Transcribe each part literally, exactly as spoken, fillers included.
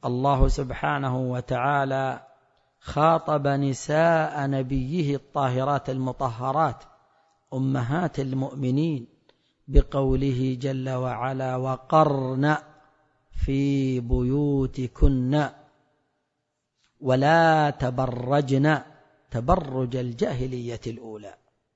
الله سبحانه وتعالى خاطب نساء نبيه الطاهرات المطهرات أمهات المؤمنين بقوله جل وعلا: وقرن في بيوتكن ولا تبرجن تبرج الجاهلية الأولى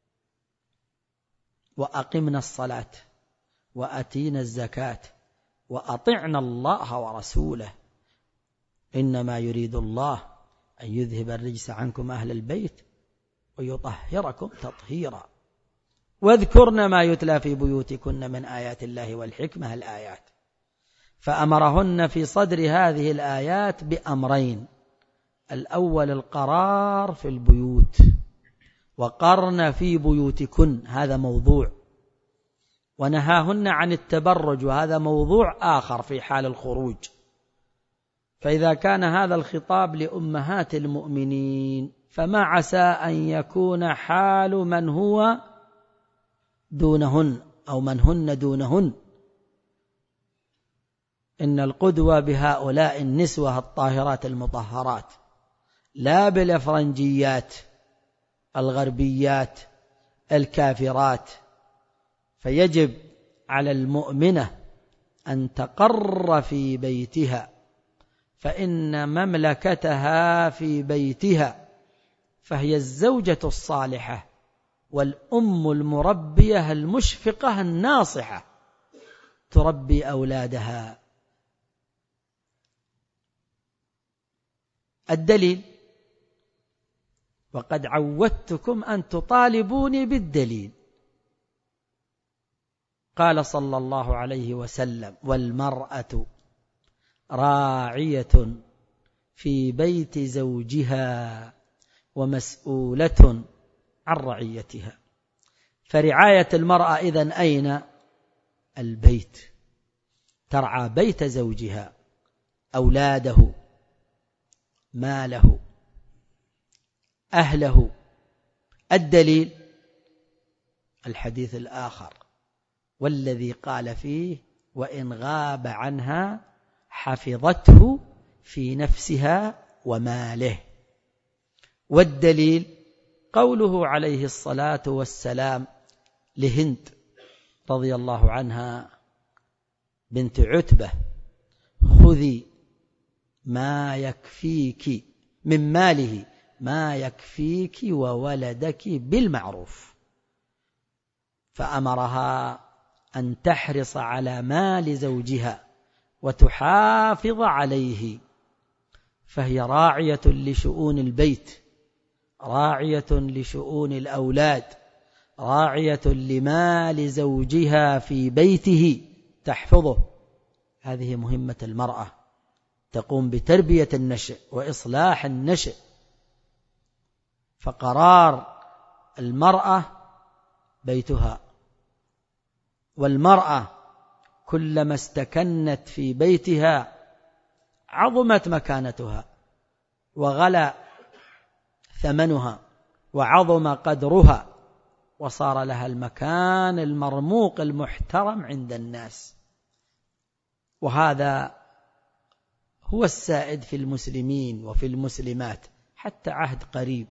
وأقمنا الصلاة وأتينا الزكاة وأطعنا الله ورسوله إنما يريد الله أن يذهب الرجس عنكم أهل البيت ويطهركم تطهيرا واذكرن ما يتلى في بيوتكن من آيات الله والحكمة الآيات. فأمرهن في صدر هذه الآيات بأمرين: الأول القرار في البيوت، وقرن في بيوتكن هذا موضوع، ونهاهن عن التبرج وهذا موضوع آخر في حال الخروج. فإذا كان هذا الخطاب لأمهات المؤمنين فما عسى أن يكون حال من هو دونهن أو من هن دونهن. إن القدوة بهؤلاء النسوة الطاهرات المطهرات لا بالأفرنجيات الغربيات الكافرات. فيجب على المؤمنة أن تقر في بيتها، فإن مملكتها في بيتها، فهي الزوجة الصالحة والأم المربية المشفقة الناصحة تربي أولادها. الدليل: وقد عودتكم أن تطالبوني بالدليل. قال صلى الله عليه وسلم: والمرأة راعية في بيت زوجها ومسؤولة عن رعيتها. فرعاية المرأة إذن أين؟ البيت، ترعى بيت زوجها، أولاده، ماله، أهله. الدليل: الحديث الآخر والذي قال فيه: وإن غاب عنها حفظته في نفسها وماله. والدليل قوله عليه الصلاة والسلام لهند رضي الله عنها بنت عتبة: خذي ما يكفيك من ماله ما يكفيك وولدك بالمعروف. فأمرها أن تحرص على مال زوجها وتحافظ عليه، فهي راعية لشؤون البيت، راعية لشؤون الأولاد، راعية لمال زوجها في بيته تحفظه. هذه مهمة المرأة، تقوم بتربية النشء وإصلاح النشء. فقرار المرأة بيتها، والمرأة كلما استكنت في بيتها عظمت مكانتها وغلى ثمنها وعظم قدرها وصار لها المكان المرموق المحترم عند الناس. وهذا هو السائد في المسلمين وفي المسلمات حتى عهد قريب.